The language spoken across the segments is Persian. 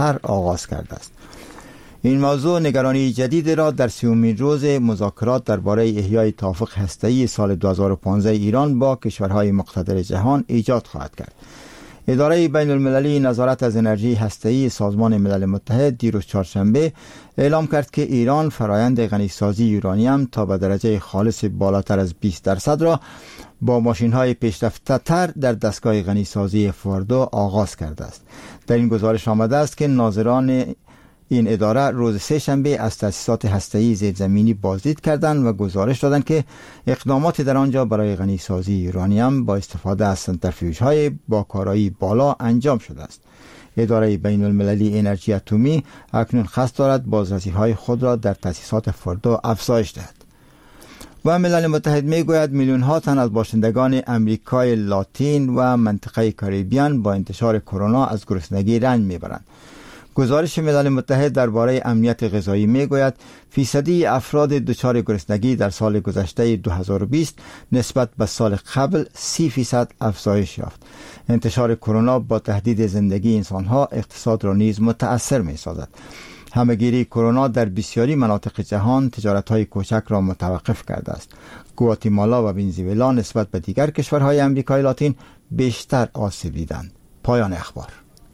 آغاز کرده است. این موضوع نگرانی جدید را در 30مین روز مذاکرات درباره احیای توافق هسته‌ای سال 2015 ایران با کشورهای مقتدر جهان ایجاد خواهد کرد. اداره بین المللی نظارت از انرژی هسته‌ای سازمان ملل متحد دیروز چهارشنبه اعلام کرد که ایران فرایند غنیسازی یورانیم تا به درجه خالص بالاتر از 20% را با ماشین‌های پیشرفته‌تر در دستگاه غنیسازی فوردو آغاز کرده است. در این گزارش آمده است که ناظران این اداره روز سه‌شنبه از تأسیسات هسته‌ای زیرزمینی بازدید کردند و گزارش دادند که اقدامات در آنجا برای غنیسازی یورانیم با استفاده از سنتریفیوژهای با کارایی بالا انجام شده است. اداره بین المللی انرژی اتمی اکنون قصد دارد بازرسی‌های خود را در تأسیسات فوردو افزایش دهد. و ملل متحد میگوید میلیون‌ها تن از باشندگان امریکای لاتین و منطقه کاریبیان با انتشار کرونا از گرسنگی رنج میبرند. گزارش ملل متحد درباره امنیت غذایی میگوید فیصدی افراد دچار گرسنگی در سال گذشته 2020 نسبت به سال قبل 30% افزایش یافت. انتشار کرونا با تهدید زندگی انسانها اقتصاد را نیز متأثر می‌سازد. همه‌گیری کرونا در بسیاری مناطق جهان تجارت‌های کوچک را متوقف کرده است. گواتیمالا و ونزوئلا نسبت به دیگر کشورهای امریکای لاتین بیشتر آسیب دیدند. پایان اخبار.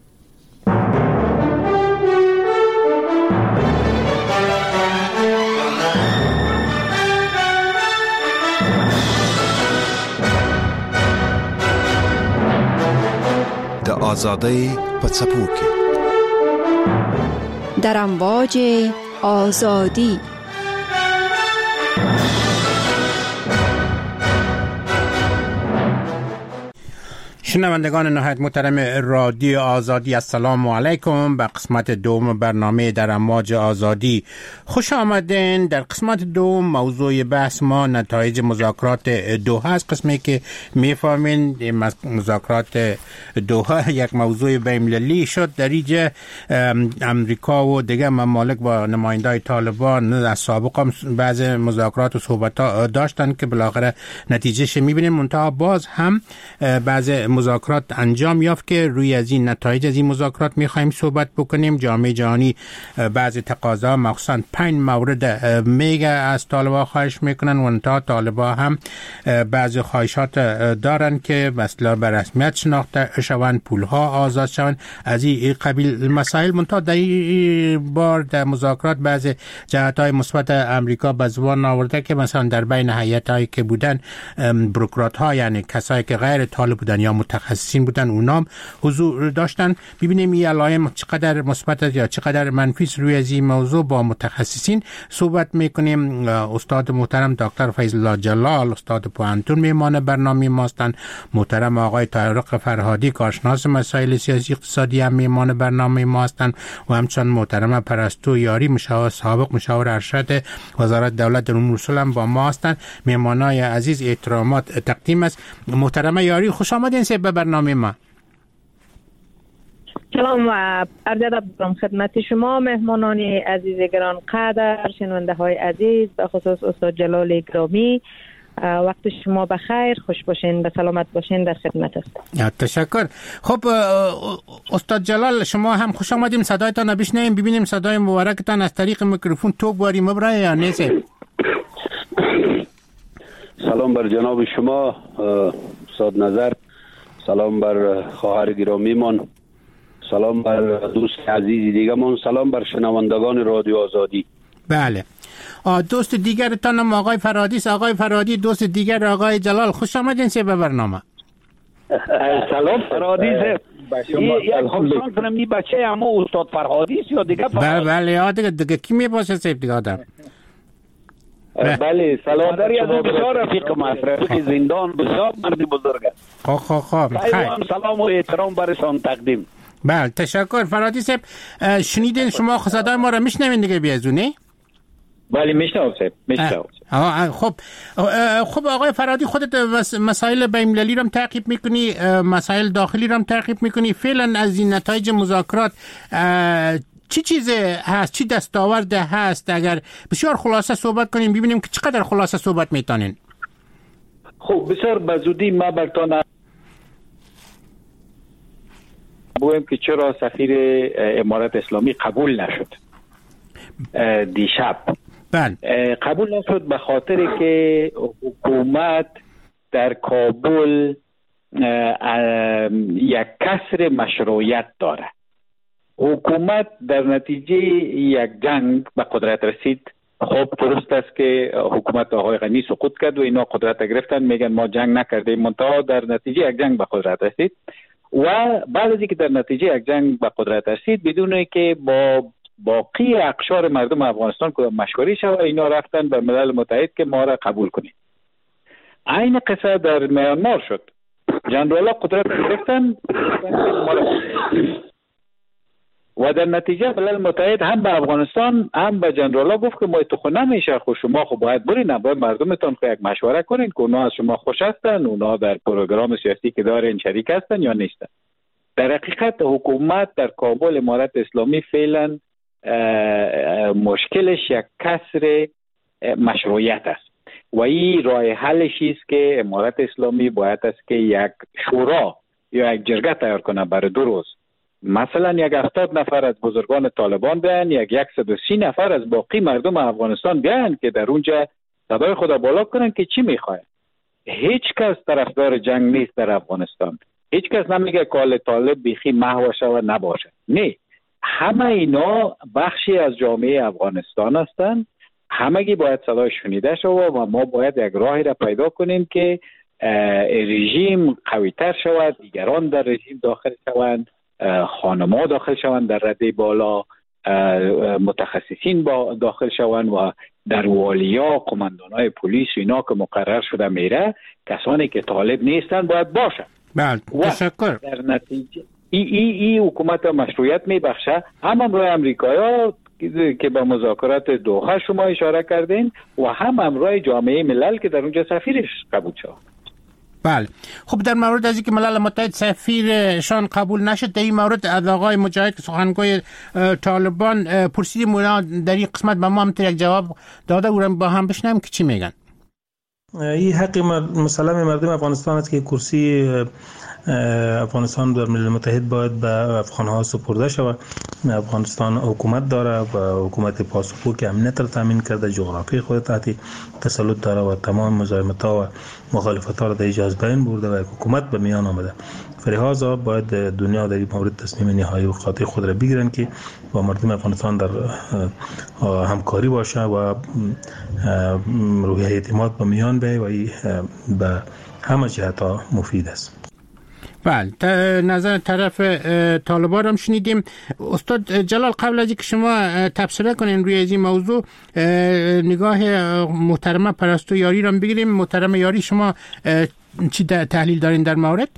د آزادی په څپو کې در امواج آزادی. شنوندگان نهایت محترم رادیو آزادی، السلام علیکم. به قسمت دوم برنامه در امواج آزادی خوش آمدین. در قسمت دوم موضوع بحث ما نتایج مذاکرات دوحه است. قسمی که میفهمین مذاکرات دوحه یک موضوع بین‌المللی شد. در اینجا امریکا و دیگر ممالک با نمایندای طالبان از سابق هم بعض مذاکرات و صحبت داشتن که بالاخره نتیجهش میبینیم. منتها باز هم بعض مذاکرات انجام یافت که روی از این نتایج از این مذاکرات میخوایم صحبت بکنیم. جامعه جهانی بعض تقاضا مخصوصا 5 مورد میگه از طالبان خواهش میکنن و انتها طالبان هم بعض خواهشات دارن که مثلا به رسمیت شناخته شوند، پولها آزاد شوند، از این قبیل مسائل. منتها در این بار در مذاکرات بعض جهت‌های مثبت امریکا به زبان آورده که مثلا در بین هیئت‌هایی که بودن بروکرات‌ها، یعنی کسایی که غیر طالب بودن یا متخصصین بودن، اونام حضور داشتن. ببینیم این علائم چقدر مثبت یا چقدر منفی روی از این موضوع با متخصصین صحبت میکنیم. استاد محترم دکتر فیض الله جلال استاد پوهنتون میهمان برنامه ما هستند. محترم آقای طارق فرهادی کارشناس مسائل سیاسی اقتصادی هم میهمان برنامه ما هستند و همچنین محترم پرستو یاری سابق مشاور ارشد وزارت دولت در امور رسول هم با ما هستند. میهمانای عزیز احترامات تقدیم است. محترم یاری خوش آمدین به برنامه ما. سلام و عرض ادب خدمت شما مهمانان عزیز گران قدر، شنونده های عزیز، به خصوص استاد جلال گرامی. وقت شما بخیر، خوش باشین، به سلامت باشین، در خدمت هستم. تشکر. خب استاد جلال شما هم خوش آمدیم. صدایتان بشنویم ببینیم صدای مبارکتان از طریق میکروفون تو باری مبرای یا نیست. سلام بر جناب شما استاد نظر، سلام بر خواهر گرامیمان، سلام بر دوست عزیزی دیگرمان، سلام بر شنوندگان رادیو آزادی. بله. دوست دیگرتان هم آقای فرهادی است. آقای فرهادی دوست دیگر آقای جلال، خوش آمدین به برنامه. سلام فرهادی است. یک خواستان کنم این بچه اما استاد فرهادی است یا دیگه؟ بله دیگه کی میباشه سیب دیگه آدم؟ بله سلام مادری از بسیار رفیق مصرفی زندان، بسیار مردی بزرگ است. خب سلام و احترام برشان تقدیم. بله تشکر. فرهادی صاحب شنیدین شما صدای ما را میشنوین دیگه بیازونه؟ بله میشنوم صاحب. خب آقای فرهادی خودت مسائل بین‌المللی رو تعقیب میکنی، مسائل داخلی رو تعقیب میکنی. فعلا از این نتایج مذاکرات چی چیز هست، چی دستاورد هست؟ اگر بسیار خلاصه صحبت کنیم ببینیم که چقدر خلاصه صحبت میتونین. خب بسیار بزودی ما برتان بگویم که چرا سفیر امارات اسلامی قبول نشد دیشب. قبول نشد به خاطر که حکومت در کابل یک کسر مشروعیت داره. حکومت در نتیجه یک جنگ به قدرت رسید. خب درست است که حکومت آقای غنی سقوط کرد و اینا قدرت گرفتن، میگن ما جنگ نکردیم، منتها در نتیجه یک جنگ به قدرت رسید و بعد از اینکه در نتیجه یک جنگ به قدرت رسید بدون که با باقی اقشار مردم افغانستان که مشوره شد، اینا رفتن به ملل متحد که ما را قبول کنید. عین قصه در میانمار شد. جنرالا قدرت گرفتن و در نتیجه ملل متحد هم به افغانستان هم به جنرالا گفت که ما تو خود نمیشه، خود شما خب باید برین، باید مردمتون خود یک مشوره کنین که اونا از شما خوش هستن، اونا در پروگرام سیاسی که دارن شریک هستن یا نیستن. در حقیقت حکومت در کابل امارات اسلامی فعلا مشکلش یک کسر مشروعیت است و این راه حلش است که امارات اسلامی باید است که یک شورا یا یک جرگه تیار کنه برای 2 روز. مثلا یک 70 نفر از بزرگان طالبان بیان، یک 130 نفر از باقی مردم افغانستان بیان که در اونجا صدای خدا بالا کنن که چی میخواه. هیچ کس طرفدار جنگ نیست در افغانستان. هیچ کس نمیگه که طالب بیخی محو شود نباشه. نه، همه اینا بخشی از جامعه افغانستان هستند. همگی باید صدای شنیده شود و ما باید یک راهی را پیدا کنیم که رژیم قوی‌تر شود، دیگران در رژیم داخل شوند، خانم‌ها داخل شوند در رده بالا، متخصصین داخل شوند و در والیا، قماندان‌های پلیس اینا که مقرر شده میره، کسانی که طالب نیستن باید باشن. بله، تشکر. در نتیجه ای حکومت مشروعیت میبخشه. هم امروی امریکایی‌ها که به مذاکرات دوحه شما اشاره کردین و هم امروی جامعه ملل که در اونجا سفیرش قبول شد. بله. خب در مورد از اینکه ملل متحد سفیرشان قبول نشد، در این مورد از آقای مجاهد که سخنگوی طالبان پرسیدیم، اونا در این قسمت به ما هم یک جواب داده، او با هم بشنویم که چی میگن. این حق مسلم مردم افغانستان است که کرسی افغانستان در ملل متحد باید به افغان‌ها سپرده شود. افغانستان حکومت داره و حکومت پاسخگو که امنیت را تامین کرده، جغرافی خود تحت تسلط داره و تمام مزاحمت‌ها و مخالفت‌ها را در جذب بین برده و حکومت به میان آمده. فلهذا باید دنیا در این مورد تصمیم نهایی و قاطع خود را بگیرن که با مردم افغانستان در همکاری باشه و روحیه اعتماد به میان بیاید و این به همه جهت‌ها مفید است. بله، نظر طرف طالبان هم شنیدیم. استاد جلال، قبل از اینکه شما تبصره کنین روی این موضوع، نگاه محترمه پرستو یاری را بگیریم. محترمه یاری، شما چی تحلیل دارین در مورد؟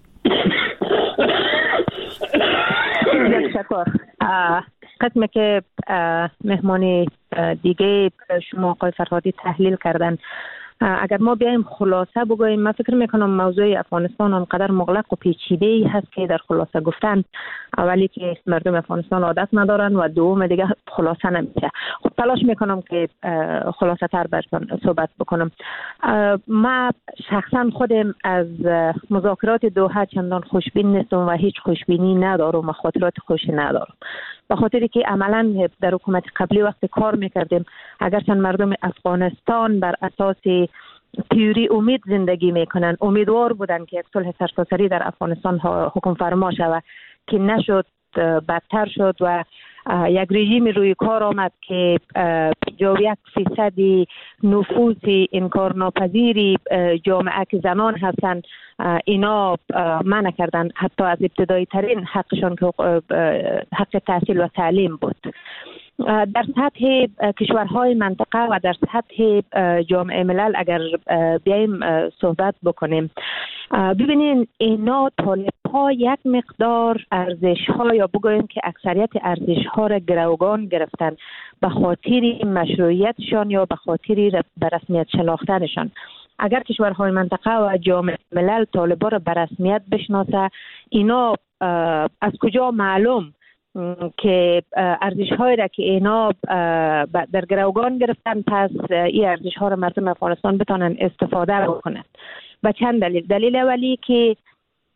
تشکر. قسمی که مهمان دیگه شما آقای فرهادی تحلیل کردن، اگر ما بیایم خلاصه بگوییم، من فکر میکنم موضوع افغانستان اونقدر مغلق و پیچیده‌ای هست که در خلاصه گفتن، اولی که مردم افغانستان عادت ندارن و دوم دیگه خلاصه نمیشه. خب تلاش میکنم که خلاصه تر صحبت بکنم. ما شخصا خودم از مذاکرات دوحه چندان خوشبین نیستم و هیچ خوشبینی ندارم و خاطرات خوشی ندارم، به خاطری که عملا در حکومت قبلی وقتی کار میکردیم، اگرچند مردم افغانستان بر اساس تیوری امید زندگی میکنن، امیدوار بودن که یک صلح سرتاسری در افغانستان حکم فرما شود که نشد، بدتر شد و یک رژیم روی کار آمد که 51% نفوذ انکارناپذیری جامعه که زنان هستند اینا منع کردن، حتی از ابتدایی ترین حقشان که حق تحصیل و تعلیم بود. در سطح کشورهای منطقه و در سطح جامعه ملل اگر بیایم صحبت بکنیم، ببینین اینا طالب‌ها یک مقدار ارزش‌ها یا بگوییم که اکثریت ارزش‌ها را گروگان گرفتن به خاطر مشروعیتشان یا به خاطر به رسمیت شناختنشان. اگر کشورهای منطقه و جامعه ملل طالب‌ها را به رسمیت بشناسه، اینا از کجا معلوم که ارزش‌هایی را که اینا در گروگان گرفتن، پس این ارزش‌ها را مردم افغانستان بتونن استفاده بکنن. و چند دلیل. دلیل اولی که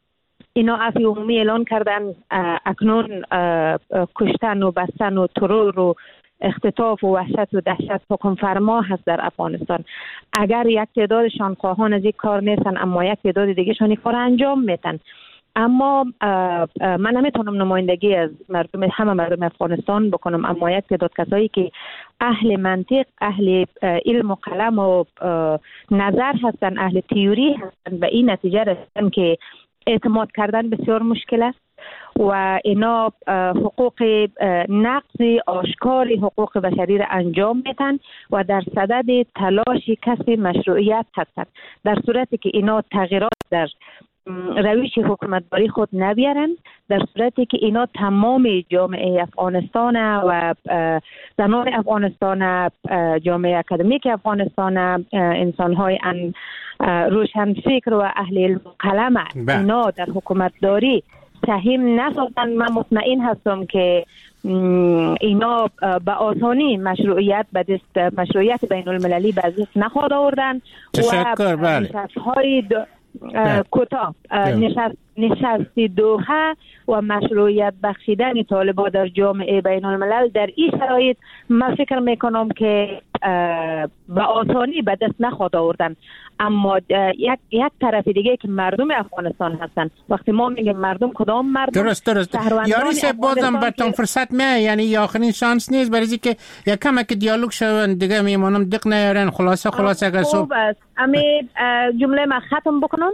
اینا عفو عمومی اعلان کردن. اکنون کشتن و بستن و ترور و اختطاف و وحشت و دهشت حکم فرما هست در افغانستان. اگر یک تعدادشان خواهان از این کار نیستن، اما یک تعداد دیگهشان این کار انجام میتن. اما من نمیتونم نمایندگی از همه مردم افغانستان بکنم، اما یک تعداد کسایی که اهل منطق، اهل علم و قلم و نظر هستن، اهل تئوری هستن، و این نتیجه رسیدن که اعتماد کردن بسیار مشکل است و اینا حقوق نقض آشکار حقوق بشری را انجام میتن و در صدد تلاش کسب مشروعیت هستند. در صورتی که اینا تغییرات در روش حکومتداری خود نبیارن، در صورتی که اینا تمام جامعه افغانستان و زنان افغانستان، جامعه اکادمیک افغانستان، انسان‌های روشن فکر و اهل علم قلم اینا در حکومتداری سهم نسازن، من مطمئن هستم که اینا به آسانی مشروعیت بین المللی به دست نخواهد آوردن و نشست‌های کوتاه نشست دوحه و مشروعیت بخشیدن طالبان در جامعه بین الملل در این شرایط من فکر میکنم که به آسانی به دست نخواهد آوردن. اما یک طرف دیگه که مردم افغانستان هستن، وقتی ما میگیم مردم، کدام مردم؟ درست یاری سه بازم بهتون فرصت میه، یعنی آخرین شانس نیست برای که یک کم که دیالوگ شون دیگه میمونم دق نیارن. خلاصه اگر خوب است امی جمله ما ختم بکنم.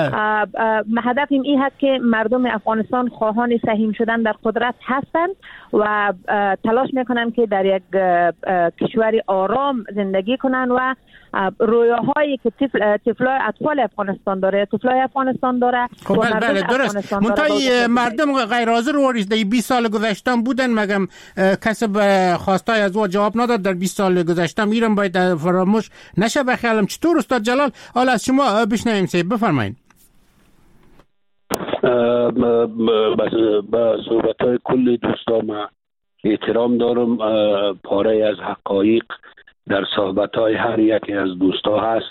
هدفم این هست که مردم افغانستان خواهان سهیم شدن در قدرت هستند و تلاش میکنن که در یک کشور آرام زندگی کنن و رویاهایی که اطفال افغانستان داره، طفلای افغانستان داره. خب بله درست. منتهای مردم غیر حاضر وریز در 20 سال گذشته بودن، مگم کسی به خواستای از او جواب نداد در 20 سال گذشته. میرم باید فراموش نشه. بخیالم چطور استاد جلال؟ حالا از شما بشنویم. بفرمایید. با صحبت‌های کل دوستان احترام دارم. پاره از حقایق در صحبت‌های هر یکی از دوستا هست.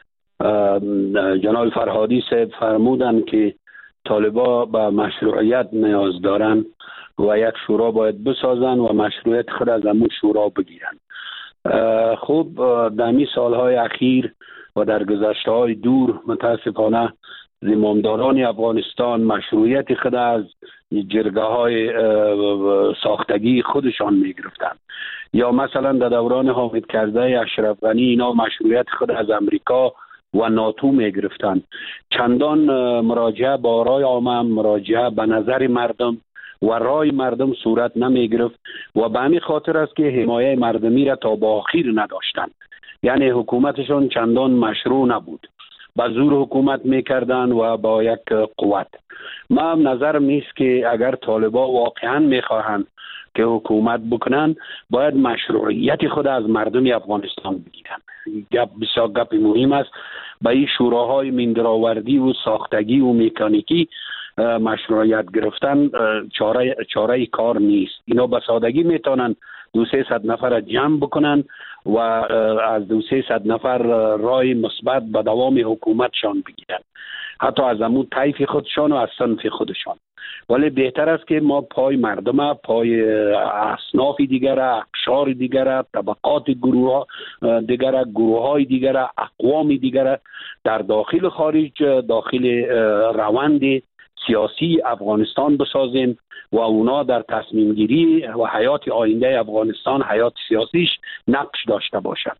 جناب فرهادی صاحب فرمودن که طالبا به مشروعیت نیاز دارن و یک شورا باید بسازن و مشروعیت خود از همون شورا بگیرن. خب در این سالهای اخیر و در گذشته‌های دور متاسفانه زمامداران افغانستان مشروعیت خود از جرگه‌های ساختگی خودشان می‌گرفتند. یا مثلا در دوران حامد کرزی، اشرف غنی، اینا مشروعیت خود از امریکا و ناتو می‌گرفتند. چندان مراجعه با رای عامه، مراجعه به نظر مردم و رای مردم صورت نمی‌گرفت و به همین خاطر است که حمایت مردمی را تا به آخر نداشتند. یعنی حکومتشان چندان مشروع نبود، با زور حکومت میکردن و با یک قوت. من نظرم نیست که اگر طالبا واقعا میخواهند که حکومت بکنن، باید مشروعیت خود از مردم افغانستان بگیرن. بسیار گپ مهم است. با این شوراهای مندرآوردی و ساختگی و مکانیکی مشروعیت گرفتن چاره کار نیست. اینا به سادگی میتونن 200-300 نفر جمع بکنن و از 200-300 نفر رای مثبت به دوام حکومتشان بگیرن، حتی از همون طیف خودشان و از صنف خودشان. ولی بهتر است که ما پای مردم، پای اصناف دیگر، اقشار دیگر، طبقات دیگر، گروه‌های دیگر، اقوام دیگر در داخل خارج، داخل روند سیاسی افغانستان بسازیم و اونا در تصمیم گیری و حیات آینده افغانستان، حیات سیاسیش نقش داشته باشند.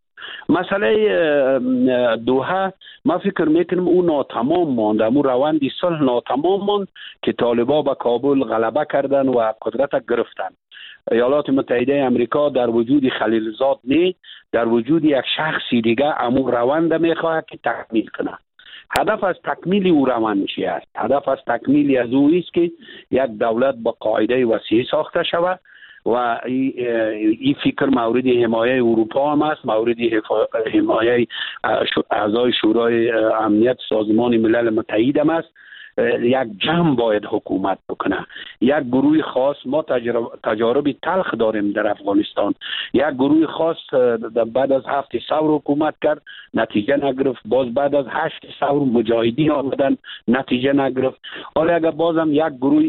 مسئله دوحه ما فکر میکنم اون ناتمام ماند، اون روندی صلح ناتمام ماند که طالبا به کابل غلبه کردن و قدرت گرفتن. ایالات متحده امریکا در وجود خلیلزاد نه، در وجود یک شخصی دیگه امون روند میخواد که تکمیل کنه. هدف از تکمیل او روند چی است؟ هدف از تکمیلی از او است که یک دولت با قاعده وسیع ساخته شود و این فکر مورد حمایه اروپا هم است، مورد حمایه اعضای شورای امنیت سازمان ملل متحد هم است یک جمع باید حکومت بکنه. یک گروه خاص، ما تجارب تلخ داریم در افغانستان، یک گروه خاص بعد از 7 ثور حکومت کرد، نتیجه نگرفت. باز بعد از 8 ثور مجاهدین آمدن، نتیجه نگرفت. حالا اگر بازم یک گروه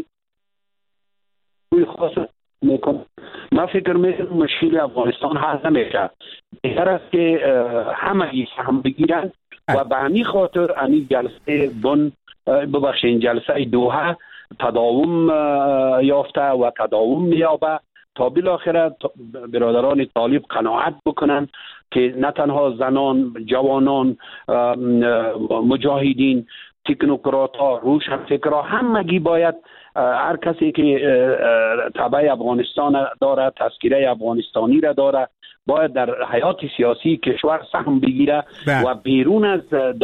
خاص میکنه، من فکر میکنم مشکل افغانستان حل نمیشه. بهتر است که همه سهم بگیرن و به همین خاطر همین جلسه جلسه دوحه تداوم یافته و تداوم میابه تا بالاخره برادران طالب قناعت بکنن که نه تنها زنان، جوانان، مجاهدین، تکنوکرات‌ها، روشنفکرها، همگی باید، هر کسی که تبع افغانستان داره، تذکره افغانستانی را داره، باید در حیات سیاسی کشور سهم بگیره و بیرون از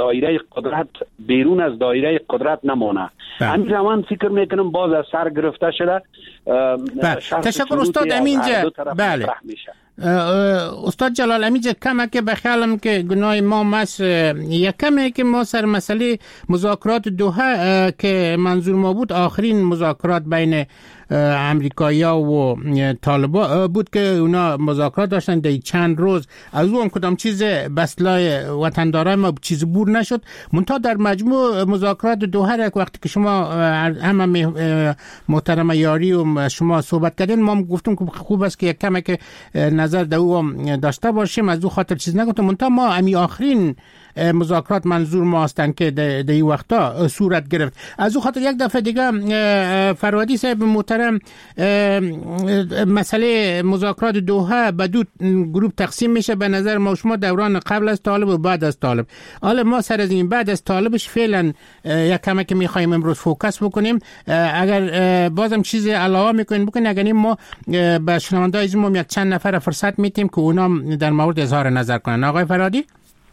دایره قدرت نمانه. همین زمان فکر میکنم باز از سر گرفته شده. تشکر استاد امینجا. بله استاد جلال امینجا، کمه که بخیالم که گناه ما مس یکمه که ما سر مسئله مذاکرات دوحه که منظور ما بود آخرین مذاکرات بین امریکایی‌ها و طالبان بود که اونا مذاکرات داشتن در چند روز، از اون کدام چیز بسلای وطندارای ما چیز بور نشد. منتها در مجموع مذاکرات دوحه وقتی که شما همه محترم یاری و شما صحبت کردین، ما گفتیم که خوب است که یک کمی که نظر در او داشته باشیم، از او خاطر چیز نگفتم. منتها ما امی آخرین مذاکرات منظور ما هستند که در این وقتا صورت گرفت. از او خاطر یک دفعه دیگه فرهادی صاحب محترم، مسئله مذاکرات دوحه به دو گروه تقسیم میشه به نظر ما شما، دوران قبل از طالب و بعد از طالب. حالا ما سر از این بعد از طالبش فعلا یک کمی که میخوایم امروز فوکس بکنیم. اگر بازم چیز علاوه میکنین بکنین، اگر ما به شنونده‌های عزیزمون یک چند نفر فرصت میتیم که اونا در مورد اظهار نظر کنن. آقای فرهادی.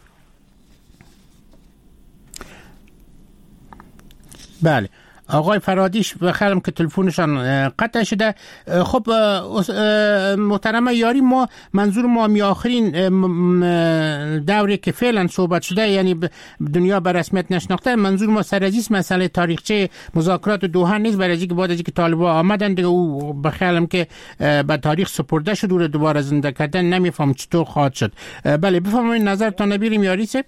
بله آقای فرهادیش بخیرم که تلفنشان قطع شده. خب محترم یاری، ما منظور ما می آخرین دوری که فعلا صحبت شده، یعنی دنیا به رسمیت نشناخته، منظور ما سرازیست مسئله تاریخچه مذاکرات دوحه نیست، برای اینکه بعد از اینکه طالبان آمدن دیگه او بخیرم که به تاریخ سپرده شد و دوباره زنده کردن نمیفهم چطور خواهد شد. بله بفرمایید نظرتان بگیریم یاری صاحب.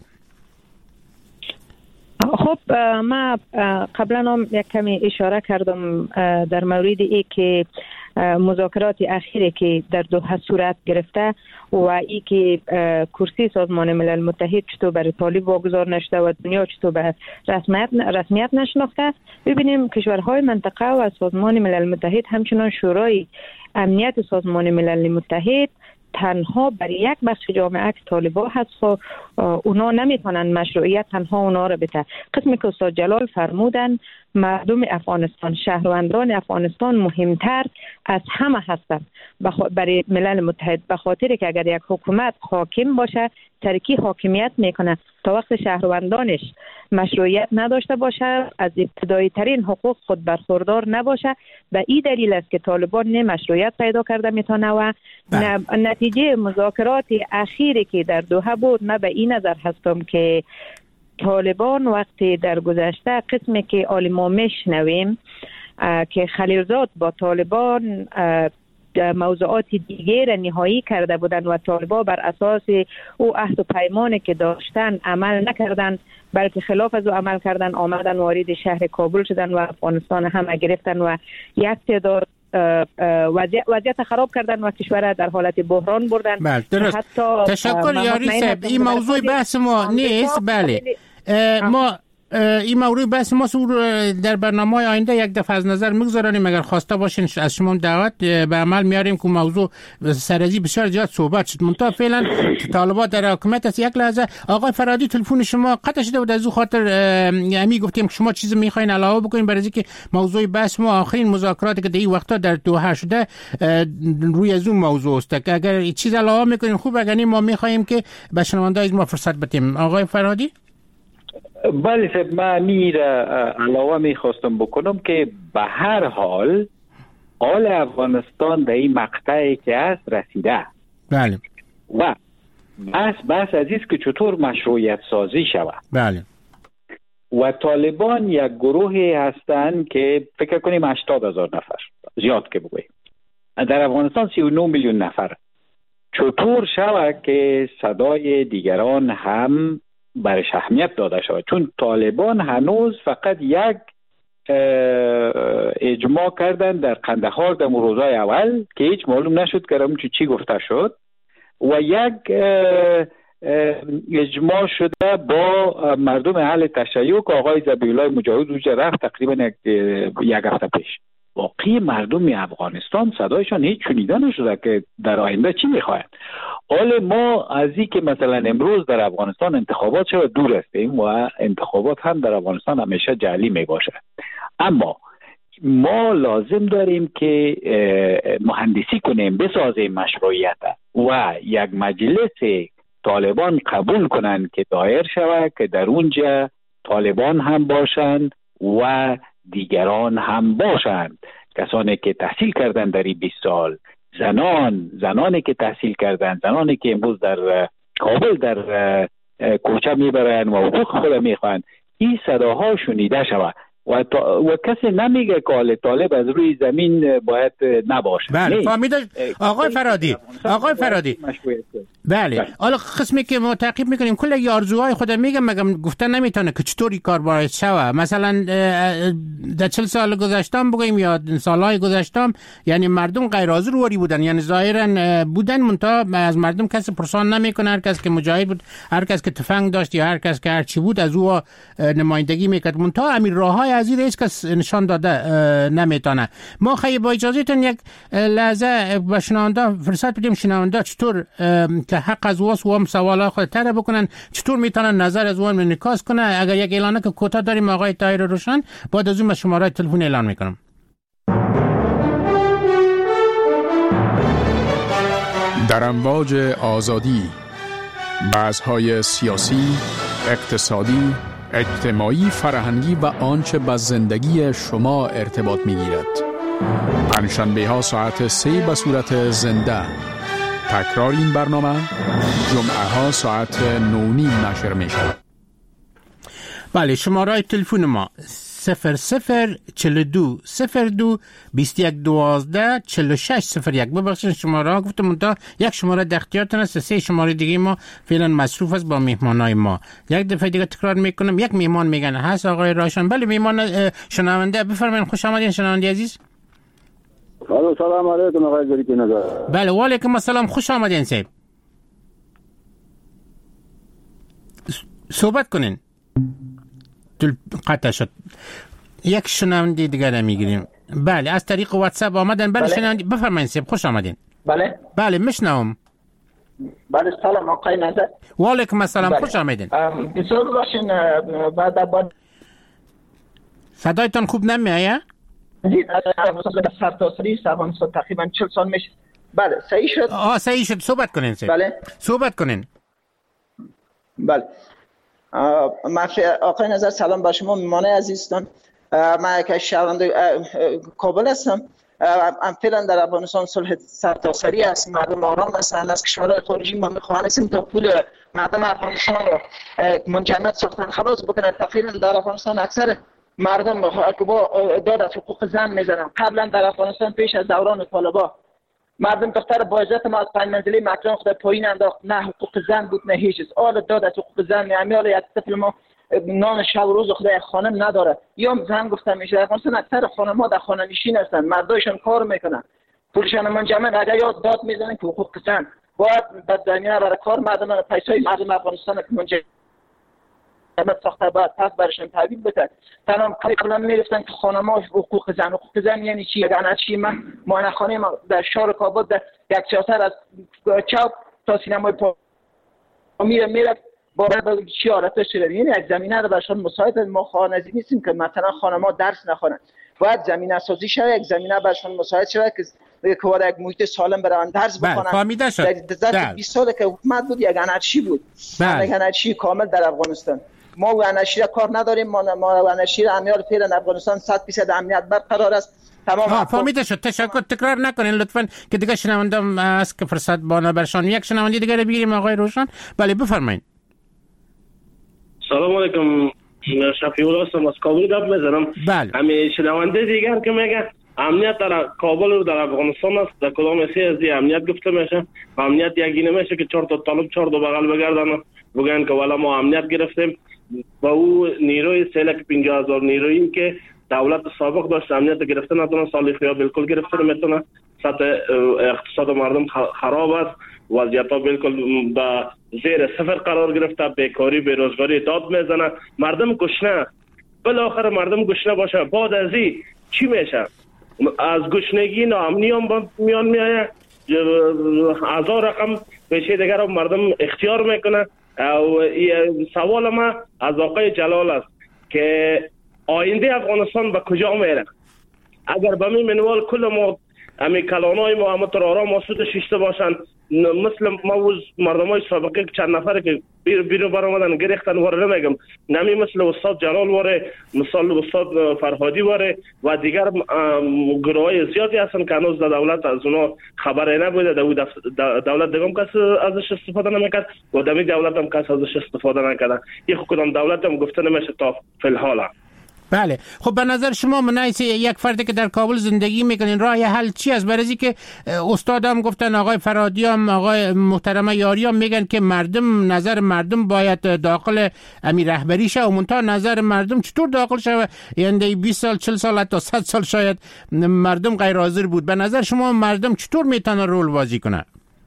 خب ما قبلا هم یک کمی اشاره کردم در مورد ای که مذاکرات اخیری که در دوحه صورت گرفته و ای که کرسی سازمان ملل متحد چطور برای طالب واگذار نشده و دنیا چطور به رسمیت نشناخته. ببینیم کشورهای منطقه و سازمان ملل متحد همچنان شورای امنیت سازمان ملل متحد تنها برای یک بخش جامعه که طالبان هست و اونا نمیتونن مشروعیت تنها اونا رو بده. قسمی که استاد جلال فرمودن، مردم افغانستان، شهروندان افغانستان مهمتر از همه هستند برای ملل متحد، به خاطر که اگر یک حکومت حاکم باشه ترکی حاکمیت میکنه تا وقت شهروندانش مشروعیت نداشته باشه، از ابتدایی ترین حقوق خود برخوردار نباشه. به این دلیل است که طالبان نه مشروعیت پیدا کرده میتونه و نتیجه مذاکرات اخیری که در دوحه بود، من به این نظر هستم که طالبان وقتی در گذشته قسمی که ما میشنویم که خلیلزاد با طالبان موضوعات دیگه را نهایی کرده بودند و طالبان بر اساس او عهد و پیمانی که داشتن عمل نکردند، بلکه خلاف از او عمل کردن، آمدن وارد شهر کابل شدن و افغانستان همه گرفتن و یک تعداد وضعیت خراب کردن و کشور در حالت بحران بردن. بله درست. تشکر یاری صاحب. این موضوع بحث ما نیست. بله ما این موضوع بحث ما در برنامه آینده یک دفعه از نظر میگذاریم. اگر خواسته باشین از شما دعوت به عمل میاریم که موضوع سرازی بسیار زیاد صحبت شد. منتها فعلا طالبان در حکومت است. یک لحظه آقای فرهادی تلفن شما قطع شده بود، از او خاطر می گفتیم که شما چیزی میخواین علاوه بکنین، برای اینکه موضوع بحث ما آخرین مذاکراتی که در این وقتا در دوحه شده روی از اون موضوع است. که اگر چیز علاوه میکنین خوب، اگر ما میخوایم که به شنونده‌های ما فرصت بدیم. آقای فرهادی. بله صاحب، من علاوه میخواستم بکنم که به هر حال افغانستان در این مقطعی که است رسیده. بله. و بس عزیز که چطور مشروعیت سازی شود. بله. و طالبان یک گروهی هستند که فکر کنیم 80,000 نفر، زیاد که بگویم. در افغانستان 39 میلیون نفر. چطور شود که صدای دیگران هم برش اهمیت داده شود؟ چون طالبان هنوز فقط یک اجماع کردن در قندهار در روزهای اول که هیچ معلوم نشد که چی گفته شد، و یک اجماع شده با مردم اهل تشیع که آقای ذبیح‌الله مجاهد اونجا رفت تقریبا یک هفته پیش. واقعی مردم افغانستان صدایشان هیچ شنیده نشده که در آینده چی میخواهند. حال ما از این که مثلا امروز در افغانستان انتخابات شود دور هستیم و انتخابات هم در افغانستان همیشه جعلی میباشه، اما ما لازم داریم که مهندسی کنیم، بسازیم مشروعیت و یک مجلس طالبان قبول کنند که دایر شود که در اونجا طالبان هم باشند و دیگران هم باشند، کسانی که تحصیل کردن در این 20 سال، زنانی که تحصیل کردن، زنانی که امروز در کابل در کوچه میبرن و حقوق خود میخوان، این صداها شنیده شود و کسی نمیگه که طالب از روی زمین باید نباشه. بله فهمیده آقای فرادی بله. حالا قسمی که ما تعقیب میکنیم کل آرزوهای خودم میگم گفتن نمیتونه که چطوری کار باید شوه. مثلا در 40 سال گذشتم بگیم یا سالهای گذشتم، یعنی مردم غیر حاضر روری بودن، یعنی ظاهرا بودن منتها از مردم کسی پرسان نمیکنه، هر کس که مجاهد بود، هر کس که تفنگ داشت یا هر کس که هر چی بود از او نمایندگی میکرد، منتها امیر راههای از این هیچ کس نشان داده نمیتونه. ما خیلی با اجازهتون یک لحظه به شنونده فرصت بدیم، شنونده چطور که حق از واس و هم سوالات خود طرح بکنن، چطور میتونن نظر از اون انعکاس کنه. اگر یک اعلانه که کوتاه داریم آقای طاهر روشن، بعد از اون شماره تلفن اعلان میکنم. در امواج آزادی، بحث‌های سیاسی، اقتصادی، اجتماعی، فرهنگی و آنچه با زندگی شما ارتباط میگیرد. پنجشنبه ها ساعت 3 به صورت زنده. تکرار این برنامه جمعه ها ساعت 9:30 نشر می شود. بله شماره تلفن ما 0042 02 21 12 46 01. ببخشید شماره ها گفتم منتها یک شماره در اختیارتون است، 3 شماره دیگه ما فعلا مصروف است با مهمانای ما. یک دفعه دیگه تکرار میکنم، یک میهمان میگن هست آقای راشن. بله میهمان شنونده بفرمایید. خوش آمدین شنونده عزیز. سلام علیکم آقای زریکی نظر. بله و علیکم السلام، خوش آمدین صاحب. صحبت کنین. قطع شد. یک شنونده دیگر میگیریم. بله از طریق واتساپ آمدن. بله شنونده بفرمایید صاحب، خوش آمدین. بله میشنوم. بله سلام آقای نظر. و علیکم السلام، خوش آمدین. بسیار باشین. بعد صدایتان خوب نمیآید؟ سرتاسری افغانستان تقریبا 40 سال میشه. بله صحیح شد. صحیح شد. صحبت کنین صاحب. بله صحبت کنین. بله آقای نظر سلام با شما میمانه عزیزتان. من یک شهرنده کابل هستم. فعلا در افغانستان صلح سرتاسری است، مردم آرام هستند. از کشورهای خارجی ما میخواهیم تا پول مردم افغانستان را منجمد ساختن خلاص بکنن. تقریبا در افغانستان اکثر مردم با داد از حقوق زن میزنن. قبلا در افغانستان پیش از دوران طالبان مردم دختر با عزت ما از 5 منزله مکان خود پایین انداخت، نه حقوق زن بود نه هیچ چیز. حالا داد از حقوق زن میاد. یک طفل ما نان شب و روز خود یک خانم نداره. یا زن گفتم میشه افغانستان اکثر خانم‌ها در خانه نشین هستن، مردایشان کار میکنن، پولشان منجمد. اگر یاد داد میزنن که حقوق زن باید بعد زمینه برای کار مردم پیسای مردم افغانستان که منجمد ساخته بعد پس برشان تعویض بده. تمام قبلا میرفتن که خانم‌ها حقوق زن یعنی چی؟ یعنی چی؟ من معاینه‌خانه ما در شهر کابل در یک سیاست از چوک تا سینمای میره با چی حالت شده، یعنی یک زمینه رو برشان مساعد. ما خانه‌ای نیستیم که مثلا خانم‌ها درس نخونن، باید زمینه سازی شه، یک زمینه برشان مساعد شه که وارد یک محیط سالم برن درس بخونن. فهمیده شد. در 20 سال که حکومت بود یک انرژی بود، یک انرژی کامل در افغانستان. ما انرژی را کار نداریم. ما انرژی را امیال فعلا افغانستان 100% امنیت برقرار است. تمام فهمیده شد. تشکر. تکرار نکنین لطفاً که دیگه شنوندم است که فرصت بانا برشان. یک شنونده دیگه رو بگیریم آقای روشن. بله بفرمایید. سلام علیکم شفیع هستم از کابل گپ میزنم. همین شنونده دیگر که میگه امنیت در کابل و در افغانستان است، در کدام سی از امنیت گفته میشه؟ امنیت یکی نمیشه که 4 تا طالب 4 تا بغل بگردن بگن که والا ما امنیت گرفتیم. با او نیروی 350,000 نیرویی که دولت سابق داشت امنیت گرفته نتونه، سال خیا بالکل گرفته نمیتونه. سطح اقتصاد مردم خراب است، وضعیت ها بالکل به زیر صفر قرار گرفته، بیکاری بیروزگاری داد میزنه، مردم گشنه. بالاخره مردم گشنه باشه بعد از این چی میشه؟ از گشنگی ناامنی هم میان میایه، هزار رقم پیشه دیگر هم مردم اختیار میکنه. و سوال ما از آقای جلال است که آینده افغانستان به کجا میره؟ اگر به می منوال کل ما امی کلانای ما هم ترارا مسعود شیشته باشن، مثل ما مردمای سابقه چند نفر که بیرون برآمدن گرفتن واره نمیگم، نمی مثل استاد جلال واره، مثل استاد فرهادی واره و دیگر گروهای زیادی هستن که هنوز دولت از اونا خبری نبوده. دولت دیگم کس ازش استفاده نمیکرد و دمی دولت هم کس ازش استفاده نکرده. یک کدام دولت هم گفته نمیشه تا فی الحال. بله، خب به نظر شما منایس یک فردی که در کابل زندگی میکنین راه حل چی است؟ برای که استاد هم گفتن، آقای فرادی هم، آقای محترم یاری هم میگن که مردم، نظر مردم باید داخل امی رهبری شه و منتها نظر مردم چطور داخل شه؟ یعنی 20 سال 40 سال حتی 100 سال شاید مردم غیر حاضر بود. به نظر شما مردم چطور میتونه رول بازی کنه؟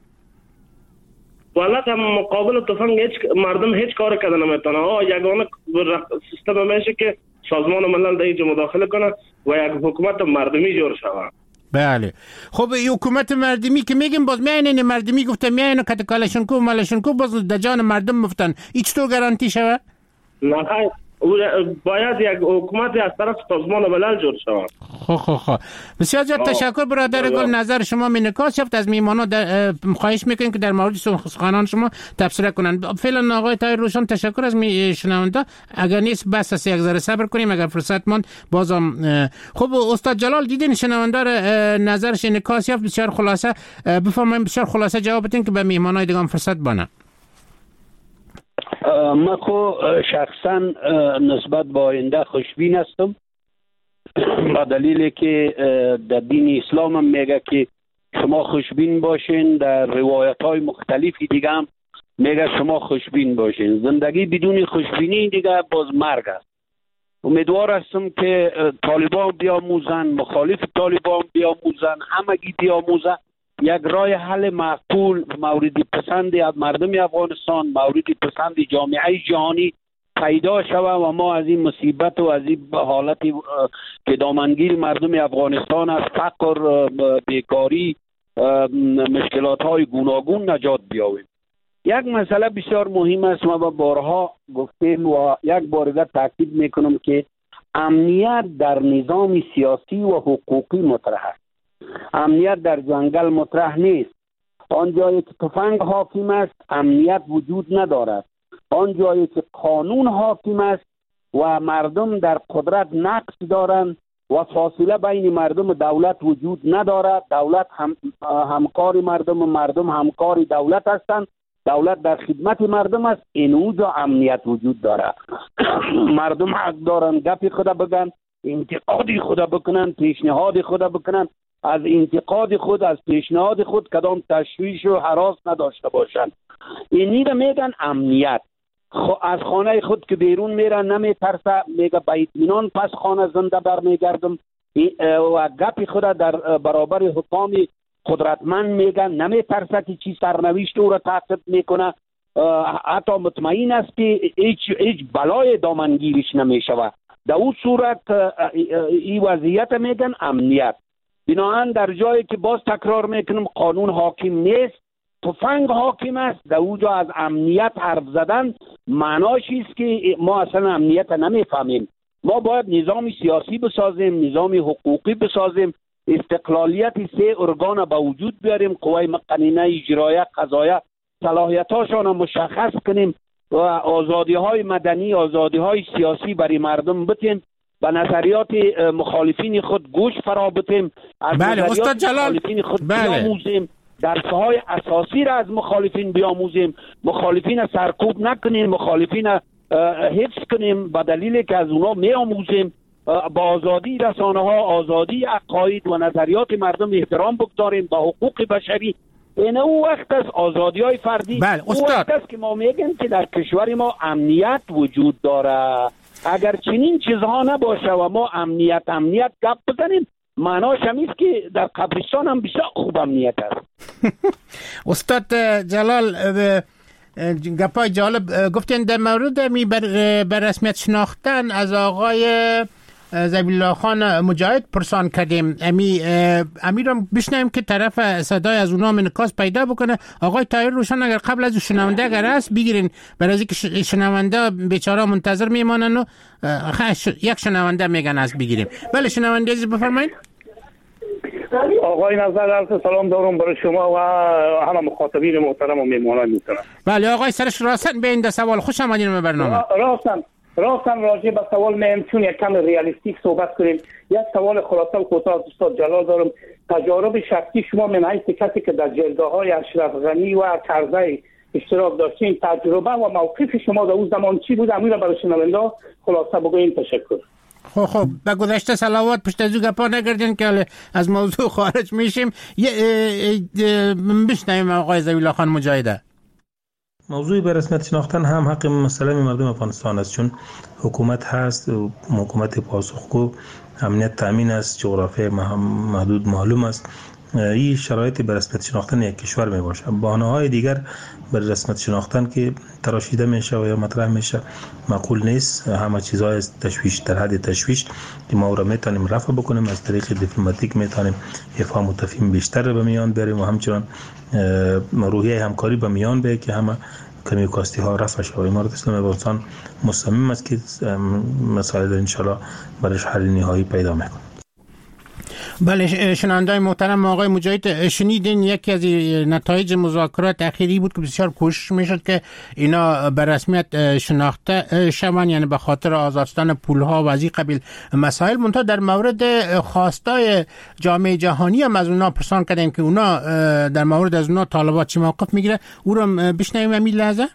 والله مقابل تفنگ مردم هیچ کار کردن نمیتونه. یگانه سیستم میشه که سازمان ملل در اینجا مداخله کنه و یک حکومت مردمی جور شود. بله، خب این حکومت مردمی که میگیم باز میانه مردمی گفته میانه کاتکالشون کو مالشون کو باز در جان مردم مفتن، هیچ تو گارانتی شود؟ نه، باید یک حکومت از طرف سازمان ملل جور شود. خب بسیار زیاد تشکر برادر گل، نظر شما مینکاس یافت. از میهمانا خواهش میکنیم که در مورد سخنان شما تبصره کنند. فعلا آقای طاهر روشن تشکر از شنونده. اگر نیست بس است یک ذره صبر کنیم، اگر فرصت ماند بازم. خب استاد جلال دیدین شنونده نظرش انعکاس یافت، بسیار خلاصه بفرمایید، بسیار خلاصه جواب بدین که به میهمانای دیگه فرصت بانه. من خو شخصا نسبت به آینده خوشبین هستم، با دلیلی که در دین اسلام هم میگه که شما خوشبین باشین، در روایت های مختلفی دیگه هم میگه شما خوشبین باشین. زندگی بدون خوشبینی دیگه باز مرگ است. امیدوار هستم که طالبان بیاموزن، مخالف طالبان بیاموزن، همگی بیاموزن، یک راه حل معقول مورد پسند مردم افغانستان، مورد پسند جامعه جهانی پیدا شود و ما از این مصیبت و از این حالتی که دامنگیر مردم افغانستان از فقر، بیکاری، مشکلات های گوناگون نجات بیابیم. یک مسئله بسیار مهم است، ما بارها گفتیم و یک بار دیگر تاکید میکنم که امنیت در نظام سیاسی و حقوقی مطرح است. امنیت در جنگل مطرح نیست. آن جایی که تفنگ حاکم است امنیت وجود ندارد. آن جایی که قانون حاکم است و مردم در قدرت نقص دارند و فاصله بین مردم و دولت وجود ندارد، دولت همکار مردم و مردم همکار دولت هستند، دولت در خدمت مردم است، اینجا امنیت وجود دارد. مردم حق دارند گپی خود بگن، انتقادی خود بکنن، پیشنهاد خود بکنن، از انتقاد خود، از پیشنهاد خود کدام تشویش و هراس نداشته باشند. اینی را میگن امنیت. از خانه خود که بیرون میره نمیترسه، میگه به اطمینان پس خانه زنده برمیگردم و گپی خود در برابر حکام قدرتمند میگن، نمیترسه که چی سرنوشت او را تعقیب میکنه، حتی مطمئن است که هیچ بلای دامنگیرش نمیشود. در اون صورت این وضعیت میگن امنیت. بنابراین در جایی که باز تکرار میکنم قانون حاکم نیست، تفنگ حاکم است، در اونجا از امنیت حرف زدن معناش است که ما اصلا امنیت نمیفهمیم. ما باید نظام سیاسی بسازیم، نظام حقوقی بسازیم، استقلالیت 3 ارگان به وجود بیاریم، قوای مقننه، اجرایه، قضایه، صلاحیتاشان مشخص کنیم و آزادی های مدنی، آزادی های سیاسی برای مردم بتیم، به نظریات مخالفین خود گوش فرا بتیم، از نظریات مخالفین خود بیاموزیم، درس‌های اساسی را از مخالفین بیاموزیم، مخالفین سرکوب نکنیم، مخالفین حفظ کنیم، به دلیل که از اونا می آموزیم با آزادی رسانه ها، آزادی عقاید و نظریات مردم احترام بگذاریم، با حقوق بشری. این او وقت است آزادی های فردی. بله او وقت است که ما میگیم که در کشور ما امنیت وجود داره. اگر چنین چیزها نباشه و ما امنیت گپ بزنیم، معناش همیست که در قبرستان هم بسیار خوب امنیت است. استاد جلال، گپای جالب گفتین در مورد بر رسمیت شناختن از آقای ذبیح الله خان مجاهد پرسان کردیم. امی رو بشنویم که طرف صدای از اونا منعکاس پیدا بکنه. آقای طاهر روشن اگر قبل از شنونده اگر هست بگیرین، برای اینکه شنونده بیچاره منتظر میمانن و یک شنونده میگن از بگیریم. بله شنونده عزیز بفرمایید. آقای نظر عرض سلام دارم برای شما و همه مخاطبین محترم و میهمانان محترم. بله آقای سرش راستن به این سوال خوش آمدین به برنامه. راستن راجع به سوال میم چون یک کم ریالیستیک صحبت کنیم. یک سوال خلاصه و کوتاه استاد جلال دارم. تجارب شخصی شما من حیث کسی که در جلگه‌های اشرف غنی و کرزی اشتراک داشتین، تجربه و موقف شما در اون زمان چی بود؟ امیر برای شنونده خلاصه بگوین. تشکر. خب به گذشته صلوات پشت از گپا نگردین که از موضوع خارج میشیم. بشنویم آقای ذبیح الله خان مجاهد. موضوع به رسمیت شناختن هم حق مسلم مردم افغانستان است، چون حکومت هست، حکومت پاسخگو، امنیت تامین است، جغرافی محدود معلوم است. این شرایط به رسمیت شناختن یک کشور می باشه. بهانه‌های دیگر بر رسمیت شناختن که تراشیده میشه و یا مطرح میشه معقول نیست. همه چیزهای تشویش در حد تشویش که ما را میتونیم رفع بکنیم، از طریق دیپلماتیک میتونیم افهام و تفهیم بیشتر به میان بریم و همچنان روحیه همکاری به میان بیاید که همه کمی و کاستی ها رفع شود. امارت اسلامی افغانستان مصمم است که مسائل ان شاء الله برایش حل نهایی پیدا میکنه. بله شنونده‌های محترم، آقای مجاهد شنیدین یکی از نتایج مذاکرات اخیری بود که بسیار کوشش میشد که اینا به رسمیت شناخته شوند، یعنی به خاطر آزادستان پولها و از این قبیل مسائل. منتها در مورد خواستای جامعه جهانی هم از اونا پرسان کردیم که اونا در مورد از اونا طالبات چی موقف میگیره. او رو بشنویم همین لحظه.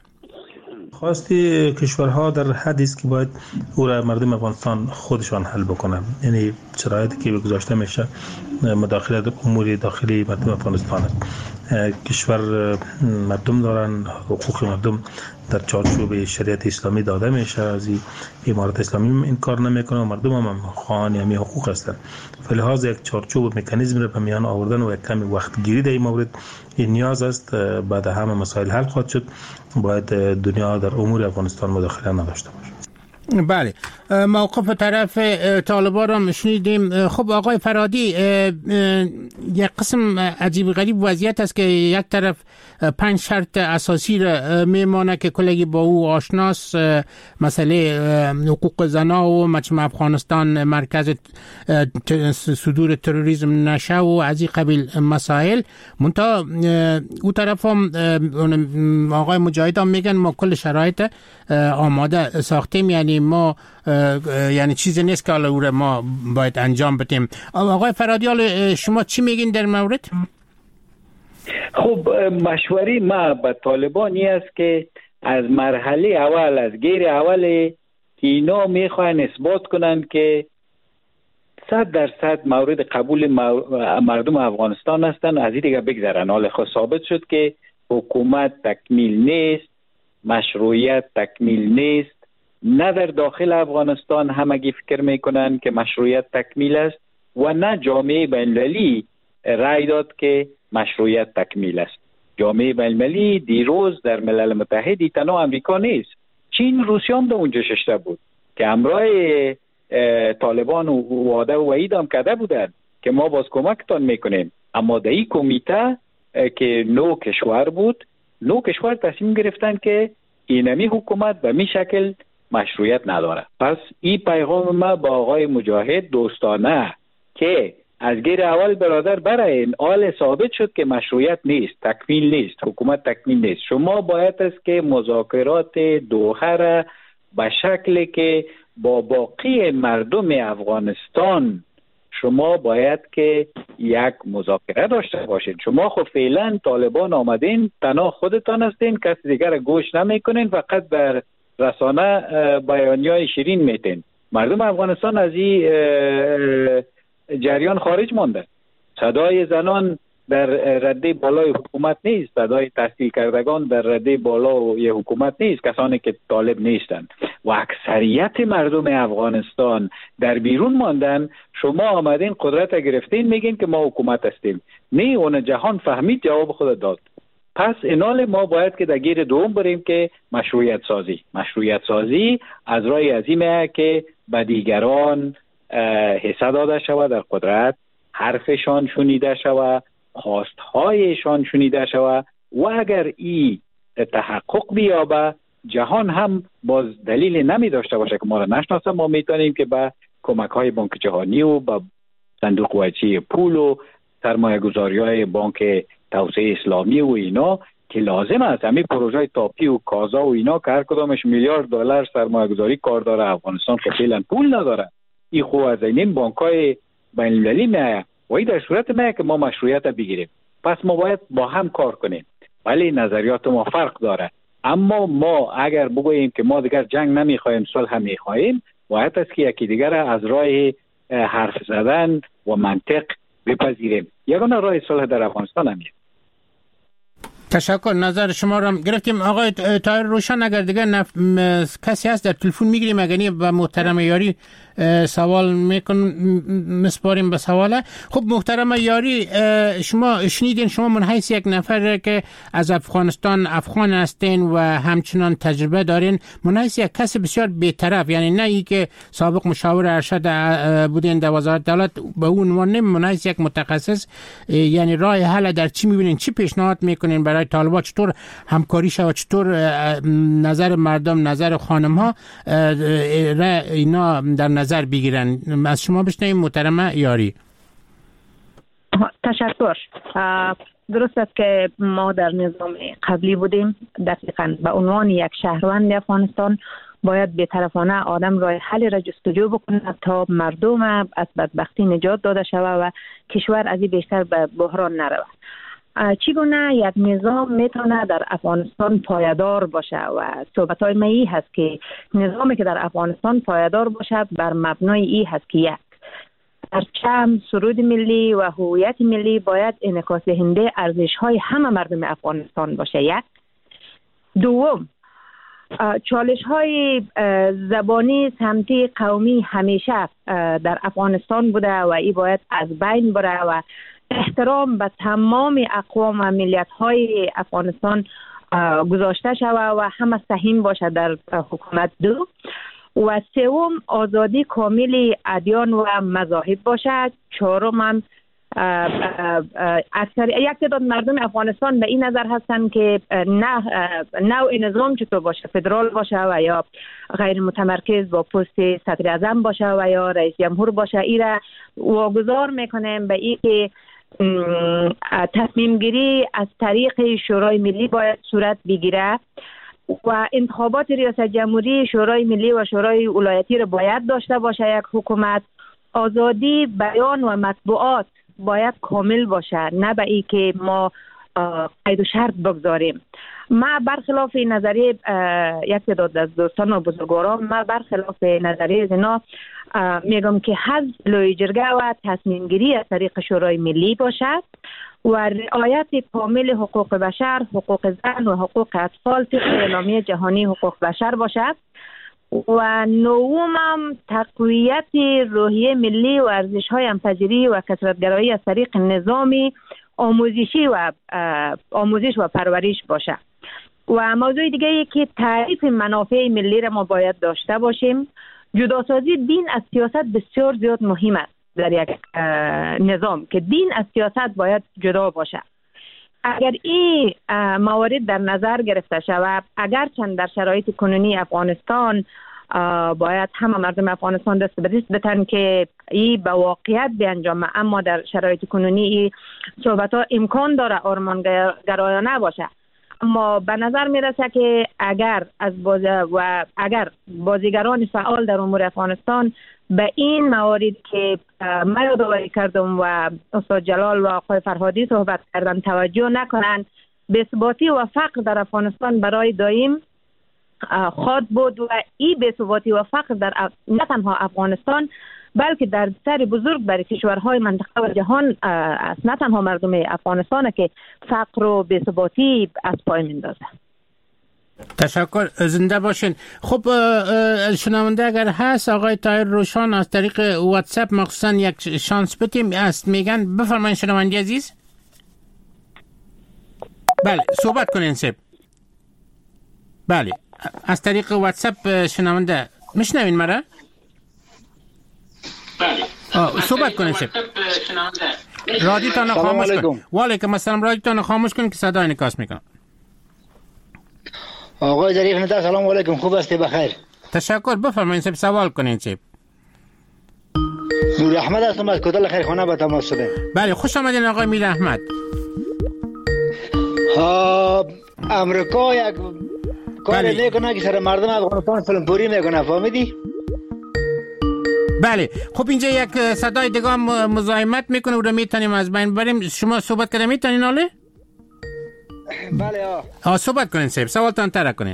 خواستی کشورها در حدی است که باید او را مردم افغانستان خودشان حل بکنن، یعنی شرایطی که گذاشته میشه مداخله در امور داخلی مردم افغانستان است. کشور مردم دارن، حقوق مردم در چارچوب شریعت اسلامی داده میشه، از امارت اسلامی این کار نمیکنه و مردم هم خواهان همین حقوق هستند. فلحاظ یک چارچوب مکانیزم را به میان آوردن و یک کمی وقت گیری در این مورد این نیاز است. بعد همه مسائل حل خواهد شد. باید دنیا در امور افغانستان مداخله نداشته باشه. بله موقف طرف طالبان را شنیدیم. خب آقای فرادی، یک قسم عجیب غریب وضعیت است که یک طرف 5 شرط اساسی را میمانه که کلگی با او آشناس، مسئله حقوق زنا و مجمع افغانستان مرکز صدور تروریسم نشه و از این قبیل مسائل. منتها او طرف هم آقای مجاهد هم میگن ما کل شرایط آماده ساختیم، یعنی ما یعنی چیزی نیست که حالا او را ما باید انجام بدیم. آقای فرادی شما چی میگین در مورد؟ خب مشوری ما به طالبانی است که از مرحله اول، از گیر اول که اینا میخواین اثبات کنن که 100% مورد قبول مردم افغانستان هستن، از این دیگه بگذرن. حال خود ثابت شد که حکومت تکمیل نیست، مشروعیت تکمیل نیست. نه در داخل افغانستان همگی فکر میکنن که مشروعیت تکمیل است و نه جامعه بین‌المللی رأی داد که مشروعیت تکمیل است. جامعه بین‌المللی دیروز در ملل متحد تنها امریکا نیست، چین، روسیه هم در اونجا ششته بود که همراه طالبان و وعده و وعید هم کرده بودند که ما باز کمکتان میکنیم. اما در این کمیته که 9 کشور بود، 9 کشور تصمیم گرفتن که اینمی حکومت به می شکل مشروعیت نداره. پس این پیغام ما با آقای مجاهد دوستانه که از گیر اول برادر برای این آل ثابت شد که مشروعیت نیست، تکمیل نیست، حکومت تکمیل نیست. شما باید است که مذاکرات دوحه را به شکلی که با باقی مردم افغانستان شما باید که یک مذاکره داشته باشید. شما خب فعلا طالبان آمدین، تنها خودتان هستین، کسی دیگر گوش نمیکنین، فقط در رسانه بیانیه‌های شیرین میتین. مردم افغانستان از این جریان خارج مانده. صدای زنان در رده بالای حکومت نیست، صدای تحصیل کردگان در رده بالای حکومت نیست، کسانی که طالب نیستند و اکثریت مردم افغانستان در بیرون ماندن. شما آمدین قدرت گرفتین میگین که ما حکومت هستیم. نه، اون جهان فهمید، جواب خود داد. پس اینال ما باید که در گیر دوم بریم که مشروعیت سازی از راه عظیمه که به دیگران حصه داده شود در قدرت، حرفشان شنیده شود، خواستهایشان شنیده شود و اگر این تحقق بیابه جهان هم باز دلیل نمی داشته باشه که ما را نشناسه. ما میتونیم که به کمک های بانک جهانی و به صندوق وجهی پول و سرمایه گذاری های بانک توسعه اسلامی و اینا که لازم است، همین پروژه تاپی و کازا و اینا که هر کدامش میلیارد دلار سرمایه گذاری کار داره، افغانستان که فعلا پول نداره، این خو از این بانک های بین المللی میایه و این در صورت میایه که ما مشروعیت بگیریم. پس ما باید با هم کار کنیم. ولی نظریات ما فرق داره، اما ما اگر بگوییم که ما دیگر جنگ نمیخوایم صلح میخوایم، باید است که یکی دیگر از راه حرف زدن و منطق بپذیریم. یگانه راه صلح در افغانستان همیه. تشکر، نظر شما را گرفتیم. آقای طاهر روشن، اگر دیگر کسی هست در تلفن میگیریم، اگر nie به محترم یاری سوال مسپاریم به سواله. خب محترم یاری، شما شنیدین، شما من حیث یک نفر که از افغانستان افغان هستین و همچنان تجربه دارین، من حیث یک کس بسیار بی‌طرف، یعنی نه ای که سابق مشاور ارشد بودین در وزارت دولت، به اون عنوان نه، من حیث یک متخصص، یعنی راه حل در چی میبینین، چی پیشنهاد میکنین برای طالبان، چطور همکاری شود، چطور نظر مردم، نظر خانم ها اینا در نظر بگیرن؟ از شما بشنویم محترم یاری. تشکر. درست است که ما در نظام قبلی بودیم. دقیقاً به عنوان یک شهروند افغانستان باید بی‌طرفانه آدم راه حل را جستجو بکنه تا مردم از بدبختی نجات داده شود و کشور از این بیشتر به بحران نرود. چگونه یک نظام میتونه در افغانستان پایدار باشه و صحبت‌های ما این هست که نظامی که در افغانستان پایدار باشه بر مبنای این هست که یک، پرچم، سرود ملی و هویت ملی باید انعکاس دهنده ارزش‌های همه مردم افغانستان باشه. یک. دوم، چالش‌های زبانی، سمتی، قومی همیشه در افغانستان بوده و این باید از بین بره و احترام به تمام اقوام و ملیت‌های افغانستان گذاشته شود و همه سهیم باشه در حکومت. دو و سوم، آزادی کامل ادیان و مذاهب باشد. چهارم هم یک تعداد مردم افغانستان به این نظر هستند که نه نوع نظام چطور باشه، فدرال باشه و یا غیر متمرکز با پست صدر اعظم باشه و یا رئیس جمهور باشه. این را واگذار میکنیم به این که تصمیم گیری از طریق شورای ملی باید صورت بگیره و انتخابات ریاست جمهوری، شورای ملی و شورای ولایتی را باید داشته باشه یک حکومت. آزادی بیان و مطبوعات باید کامل باشه، نه به ای که ما قید و شرط بگذاریم. ما برخلاف نظریه یک تعداد از دوستان و بزرگواران، ما برخلاف نظریه اینا میگم که حزب لوی جرگه و تصمیم گیری از طریق شورای ملی باشد و رعایت کامل حقوق بشر، حقوق زن و حقوق اطفال طبق اعلامیه جهانی حقوق بشر باشد. و نوم تقویت روحیه ملی و ارزش‌های همپذیری و کثرت‌گرایی از طریق نظامی آموزشی و آموزش و پرورش باشه. و موضوع دیگه ای که تعریف منافع ملی را ما باید داشته باشیم. جداسازی دین از سیاست بسیار زیاد مهم است در یک نظام که دین از سیاست باید جدا باشه. اگر این موارد در نظر گرفته شود، اگرچند در شرایط کنونی افغانستان باید همه مردم افغانستان دست به دست بتن که این به واقعیت بیانجامه، اما در شرایط کنونی این صحبت ها امکان داره آرمانگرایانه باشه. اما به نظر میرسه که اگر بازیگران فعال در امور افغانستان به این موارد که من یادآوری کردم و استاد جلال و آقای فرهادی صحبت کردن توجه نکنن، بی‌ثباتی و فقر در افغانستان برای دایم خواهد بود و این بی‌ثباتی و فقر در نه تنها افغانستان بلکه در سر بزرگ برای کشورهای منطقه و جهان است. نه تنها مردم افغانستان که فقر و بی‌ثباتی از پای میندازه. تشکر، زنده باشین. خب شنونده اگر هست آقای طاهر روشان از طریق واتساپ مخصوصا یک شانس بدیم است، میگن بفرمایید شنونده عزیز. بله صحبت کنین سب. بله از طریق واتساپ شنونده میشنوین مرا؟ بله صحبت کنین سب. رادیوتان خاموش کن. و علیکم السلام. رادیوتان خاموش کن که صدا انعکاس میکنه. آقای ظریف ندا سلام علیکم، خوب هستی؟ بخیر. تشکر، بفرمایید سب سوال کنین سب. میر احمد هستم از کدل خیرخانه به تماس شدم. بله خوش آمدین آقای میر احمد. امریکا یک کاری میکنه که سر مردم افغانستان فلمپوری میکنه، فهمیدی؟ بله خب اینجا یک صدای دیگه مزاحمت میکنه و رو میتونیم از بین بریم. شما صحبت کنید میتونین آله؟ بله صحبت کنین سیب، سوالتان طرح کنین.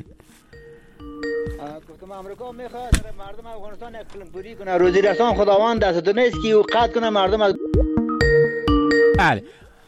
گفتم امریکا میخواد سر مردم افغانستان یک فلمپوری کنه، روزی رسان خداوند دستتون نیست که او قطع کنه مردم از. بله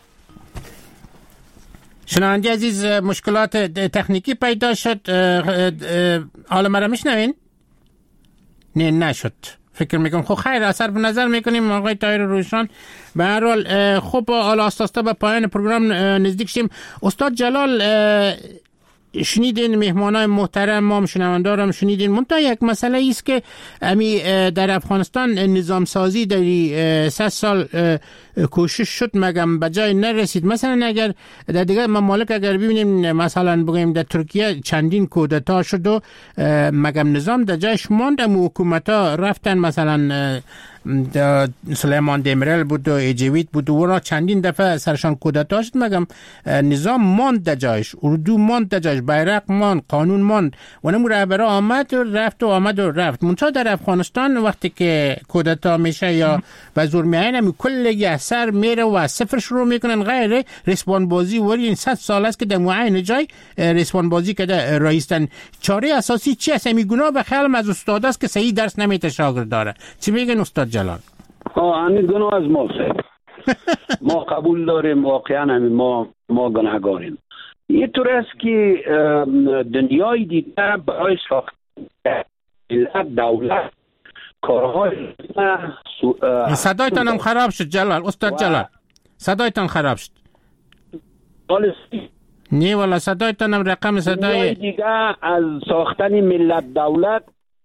شنونده عزیز مشکلات تکنیکی پیدا شد. حالا مرا میشنوین؟ نه نشد. فکر میکنم خب خیر از صرف نظر میکنیم آقای طاهر روشان. به هر حال خب حالا آستاستا به پایان پروگرام نزدیک شیم. استاد جلال شنیدین، مهمانای محترم ما شنوندارم شنیدین، منتها یک مسئله است که امی در افغانستان نظام سازی در 100 سال کوشش شد مگم به جای نرسید. مثلا اگر در دیگر ممالک اگر ببینیم، مثلا بگیم در ترکیه چندین کودتا شد و مگم نظام در جایش ماند، اما حکومت‌ها رفتن، مثلا سلیمان دمیرل بود و ایجویت بود و را چندین دفعه سرشان کودتا شد مگم نظام ماند در جایش، اردو ماند در جایش، بیرق ماند، قانون ماند و نمو رهبرا آمد و رفت و آمد و رفت. منتها در افغانستان وقتی که کودتا میشه یا به زور میاین همی کل اثر میره و از صفر شروع میکنن. غیر رسپان بازی وری این 100 سال است که در معین جای رسپان بازی که در رئیستن. چاره اساسی چی است؟ همی گناه به خیالم از استاد است که صحیح درس نمیته شاگرد داره. چی میگن استاد جلال؟ همین گناه از ما ما قبول داریم، واقعا همین ما گناهگاریم. این طور است که دنیای دیگه برای ساخت دولت کارهای صدایتان هم خراب شد جلال. استاد جلال صدایتان خراب شد. نه والا صدایتان هم رقم صدای دیگه از ساختن ملت دولت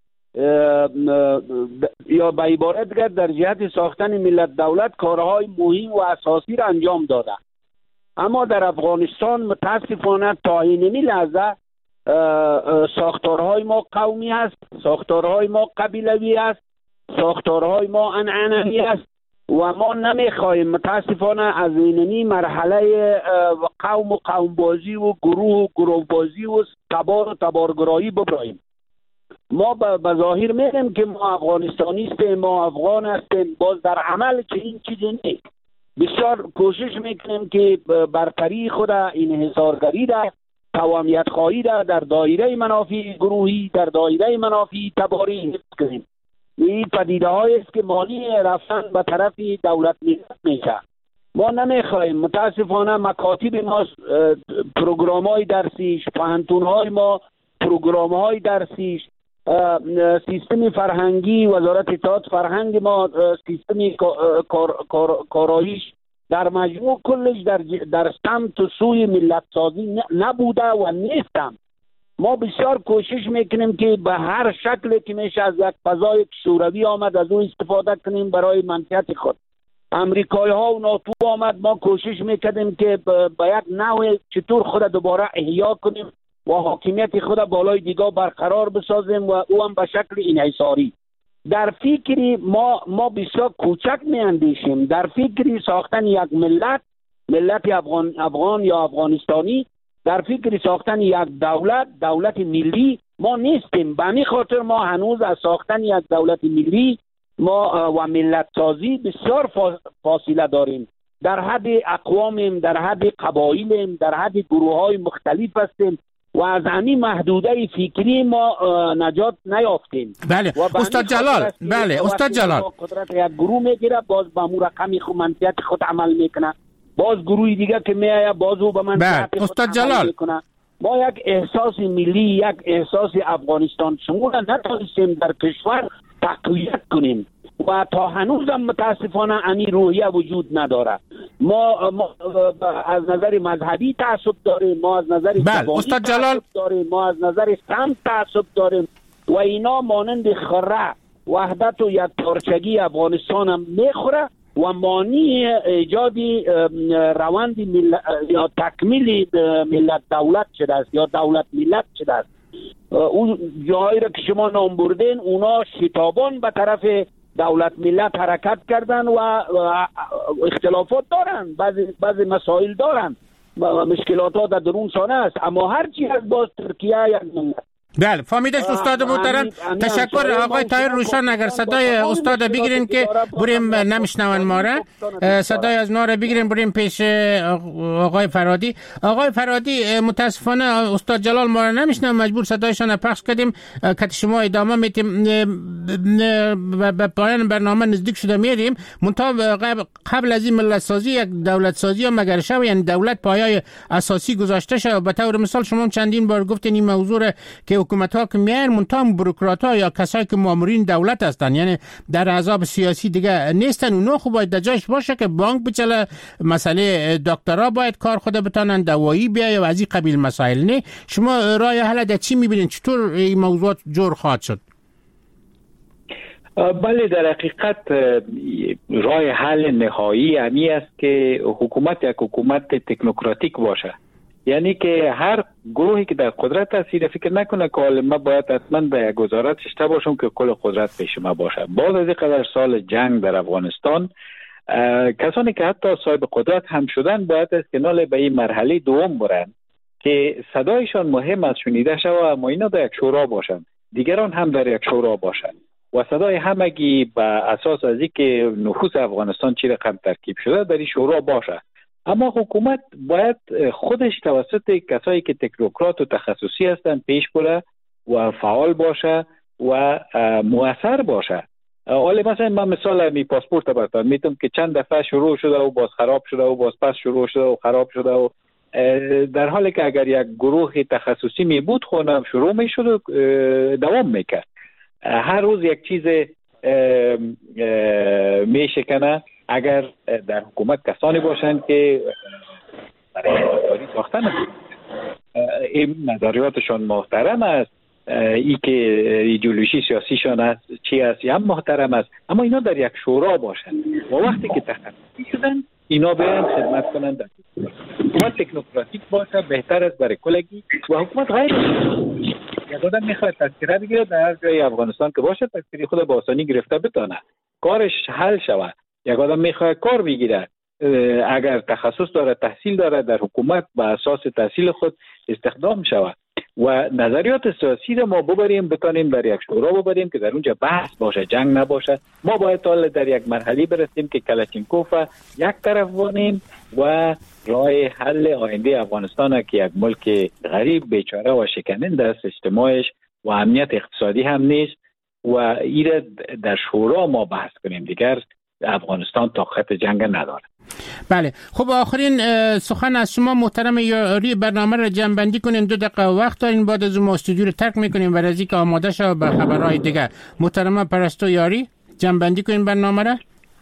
یا به عبارت دیگر در جهت ساختن ملت دولت کارهای مهم و اساسی را انجام داده، اما در افغانستان متاسفانه تا اینمی لحظه ساختارهای ما قومی است، ساختارهای ما قبیلوی است، ساختارهای ما عنعنوی است و ما نمیخواهیم متاسفانه از اینمی مرحله قوم و قوم بازی و گروه و گروه بازی و تبار و تبارگرایی ببراییم. ما به ظاهر میگیم که ما افغانستانی هستیم، ما افغان هستیم، باز در عمل که این چیزی نیست. بسیار کوشش میکنیم که برتری خود این حصارگری را، توامیت خواهی را در دایره منافع گروهی، در دایره منافع تباری حفظ کنیم. این پدیده هایی است که مالی رفتن به طرف دولت میشه. ما نمیخواهیم، متاسفانه مکاتب ما پروگرام های درسیش، پوهنتون های ما پروگرام های درسیش، سیستم فرهنگی وزارت اطلاعات فرهنگ ما، سیستم کاراییش در مجموع کلش در سمت و سوی ملت سازی نبوده و نیستم. ما بسیار کوشش میکنیم که به هر شکلی که میشه از یک فضای شوروی آمد از اون استفاده کنیم برای منفعت خود. امریکایی ها و ناتو آمد، ما کوشش میکردیم که به یک نوع چطور خود دوباره احیا کنیم و حاکمیت خود بالای دیگه برقرار بسازیم و او هم به شکل انحصاری. در فکری ما بسیار کوچک میاندیشیم، در فکری ساختن یک ملت افغان یا افغانستانی، در فکری ساختن یک دولت ملی ما نیستیم. به همین خاطر ما هنوز از ساختن یک دولت ملی ما و ملت سازی بسیار فاصله داریم. در حد اقوامیم، در حد قبایلیم، در حد گروه های مختلف هستیم و از همین محدوده فکری ما نجات نیافتیم. بله استاد جلال، بله استاد جلال، قدرت یک گروه میگیره باز با مو رقمی منطقه خود عمل میکنه، باز گروهی دیگه که میآید باز او به منطقه خود استاد جلال میکنه. ما یک احساس ملی، یک احساس افغانستان شمول نتونستیم در کشور تقویت کنیم و تا هنوز هم متاسفانه این روحیه وجود نداره. ما از نظر مذهبی تعصب داریم، ما از نظر زبانی تعصب داریم، ما از نظر سمت تعصب داریم و اینا مانند خره وحدت و یک پارچگی افغانستان هم میخوره و مانی ایجادی روند یا تکمیل ملت دولت شده است یا دولت ملت شده است. اون جایی را که شما نام بردین اونا شتابان به طرف دولت ملت حرکت کردن و اختلافات دارن، بعضی مسائل دارن، مشکلات ها در درون سانه است، اما هرچی از باز ترکیه یک ملت. بله فهمیدش استاد محترم. تشکر آقای طاهر روشن. اگر صدای استاد بگیرین که بریم نمیشنون ما را، صدای از نار بگیرین بریم پیش آقای فرادی. آقای فرادی متاسفانه استاد جلال ما را نمیشنون، مجبور صدایشان پخش کردیم که شما ادامه میتیم. به پایان برنامه نزدیک شده میریم. منتها قبل از این ملت سازی یک دولت سازی هم مگر شو، یعنی دولت پایه‌ی اساسی گذاشته شد. به طور مثال شما چندین بار گفتین این موضوع که حکومت‌ها که میان منتها بوروکرات‌ها یا کسایی که مامورین دولت هستن، یعنی در احزاب سیاسی دیگه نیستن، اونا خب باید جاش باشه که بانک بچله، مسئله دکترا باید کار خود بتونن، دوایی بیای و از این قبیل مسائل. نه شما راه حل در چی میبینید؟ چطور این موضوعات جور خواهد شد؟ بله در حقیقت راه حل نهایی همی است که حکومت یک حکومت تکنوکراتیک باشه، یعنی که هر گروهی که در قدرت هست فکر نکنه که ما باید حتما به یک وزارت شته باشم که کل قدرت پیش ما باشه. بعد از این قدر سال جنگ در افغانستان کسانی که حتی صاحب قدرت هم شدن باید است که نال به این مرحله دوم برن که صدایشان مهم است شنیده شود، اما اینا در یک شورا باشن، دیگران هم در یک شورا باشن و صدای همگی به اساس از اینکه نفوس افغانستان چی رقم ترکیب شده در این شورا باشه. اما حکومت باید خودش توسط کسایی که تکنوکرات و تخصصی هستند پیش بره و فعال باشه و مؤثر باشه. حالا مثلا من مثال می پاسپورت براتون میتونم که چند دفعه شروع شده و باز خراب شده و باز پس شروع شده و خراب شده و در حالی که اگر یک گروه تخصصی می بود خونم شروع می شد و دوام میکرد. هر روز یک چیز می شکنه. اگر در حکومت کسانی باشند که برای نظاری ساختن این نظریاتشان محترم است، ای که ایدئولوژی سیاسیشان است چی است هم محترم است، اما اینا در یک شورا باشند و وقتی که تخصصی شدن اینا بیان خدمت کنند. حکومت تکنوکراتیک باشه بهتر است برای کلگی و حکومت غیر یک آدم میخواد تذکره بگیره در هر جای افغانستان که باشه تذکره خود با آسانی گرفته بتانه کارش حل شود. یک آدم میخواد کار بگیره اگر تخصص داره تحصیل داره در حکومت به اساس تحصیل خود استخدام شود و نظریات سیاسی رو ما ببریم بتانیم در یک شورا ببریم که در اونجا بحث باشه، جنگ نباشه. ما باید حالا در یک مرحله برسیم که کلاشینکوف یک طرف بانیم و راه حل آینده افغانستان که یک ملک غریب بیچاره و شکننده است اجتماعش و امنیت اقتصادی هم نیست و ایره در شورا ما بحث کنیم. دیگر افغانستان طاقت جنگ نداره. بله خب آخرین سخن از شما محترم یاری برنامه را جمع‌بندی کنین. 2 دقیقه وقت دارین، بعد از ما استودیو رو ترک میکنیم و از اینکه آماده شو به خبرهای دیگه. محترم پرستو یاری جمع‌بندی کنین برنامه را.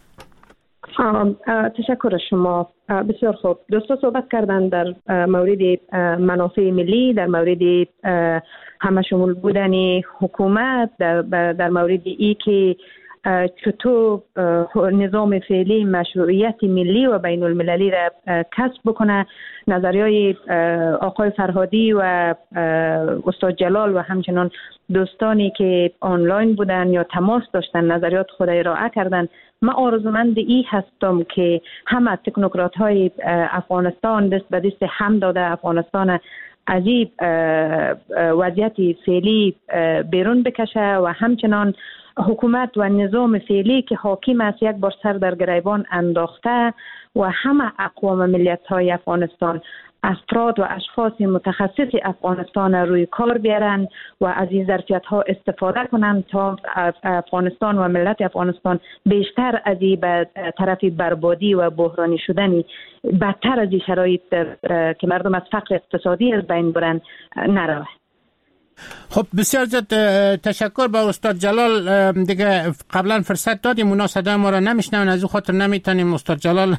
تشکر شما. بسیار خوب. دوستا صحبت کردن در مورد منافع ملی، در مورد همه شمول بودن حکومت، در مورد ای که چطور نظام فعلی مشروعیت ملی و بین المللی را کسب بکنه. نظریای آقای فرهادی و استاد جلال و همچنان دوستانی که آنلاین بودن یا تماس داشتن نظریات خود ارائه کردن. من آرزومند ای هستم که همه تکنوکرات های افغانستان دست به دست هم داده افغانستان از این وضعیت فعلی بیرون بکشه و همچنان حکومت و نظام فعلی که حاکم است یک بار سر در گریبان انداخته و همه اقوام ملیت های افغانستان افراد و اشخاص متخصص افغانستان روی کار بیارن و از این ظرفیت ها استفاده کنند تا افغانستان و ملت افغانستان بیشتر از این به طرف بربادی و بحرانی شدنی بدتر از این شرایط که مردم از فقر اقتصادی از بین برن نروه. خب بسیار زیاد تشکر با استاد جلال. دیگه قبلا فرصت دادیم اونا صدای ما را نمیشنون، از او خاطر نمیتونیم استاد جلال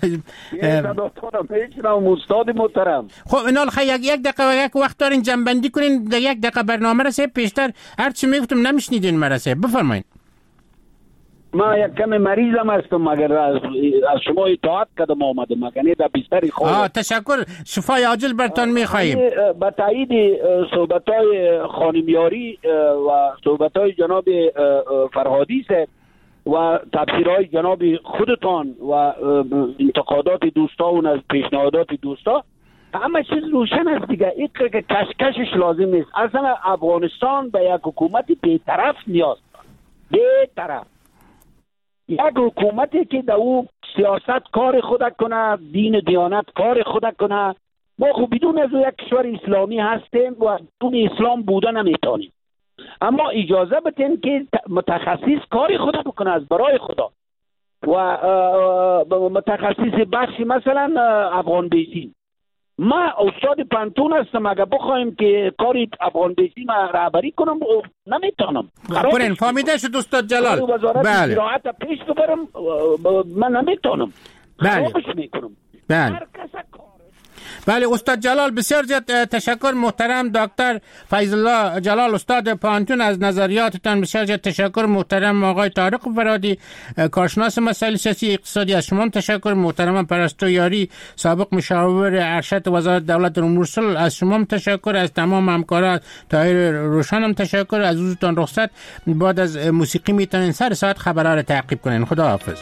استاد محترم. خب اینال یک دقیقه و یک وقت دارین جنبندی کنین، در یک دقیقه برنامه رسه پیشتر هر چی میگفتم نمیشنیدین مرسه بفرمایید. ما یک کم مریضم هستم مگر از شما اطاعت کردم آمدم مگر در بستر خواب. تشکر، شفای عاجل برتان میخواییم. به تایید صحبت‌های خانمیاری و صحبت‌های جناب فرهادی است و تفسیرهای جناب خودتان و انتقادات دوستان از پیشنهادات دوستا، همه چیز روشن است دیگه. این که کشکشش لازم نیست. اصلا افغانستان به یک حکومت بی‌طرف نیاز دارد. بی‌طرف، یک حکومتی که در او سیاست کار خود کنه، دین دیانت کار خود کنه. ما خب بدون از یک کشور اسلامی هستیم و بدون اسلام بوده نمیتونیم، اما اجازه بتین که متخصص کار خود بکنه از برای خدا و متخصص بخشی مثلا افغان بیسیم. ما استاد پانتون هستم، اگه بخوایم که کاری افغان بیسیم رهبری کنم نمیتونم. برین فهمیده شد استاد جلال. وزارت زراعت پیش ببرم من نمیتونم. خرابش میکنم. هر کس بله استاد جلال بسیار زیاد تشکر. محترم دکتر فیض الله جلال استاد پانتون از نظریاتتان بسیار زیاد تشکر. محترم آقای طارق فرهادی کارشناس مسائل سیاسی اقتصادی از شما تشکر. محترم پرستو یاری سابق مشاور ارشد وزارت دولت امور صلح از شما تشکر. از تمام همکاران طاهر روشنم تشکر. از روزتان رخصت. بعد از موسیقی میتونین سر ساعت خبرها رو تعقیب کنین. خدا حافظ.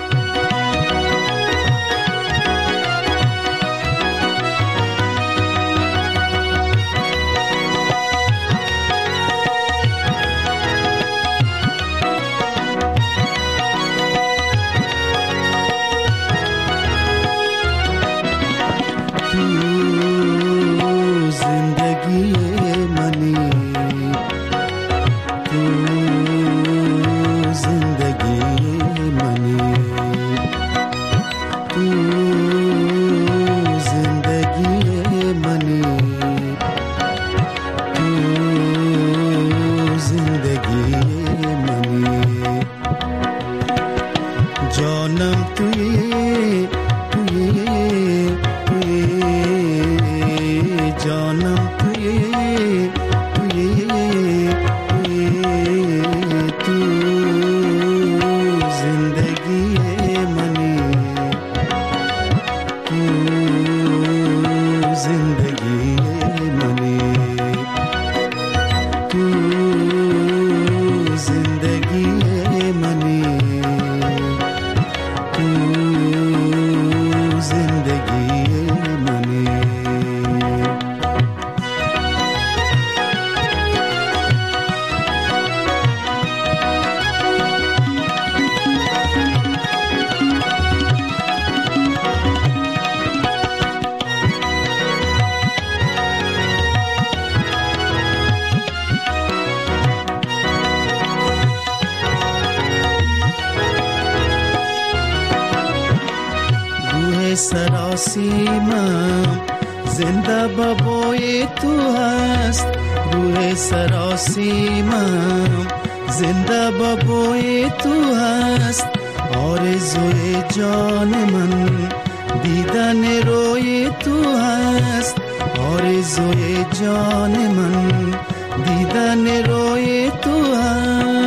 سراسیمم زنده بابای تو هست. روح سراسیمم زنده بابای تو هست. آرزوی جان من دیدن روی تو هست. آرزوی جان من دیدن روی تو هست.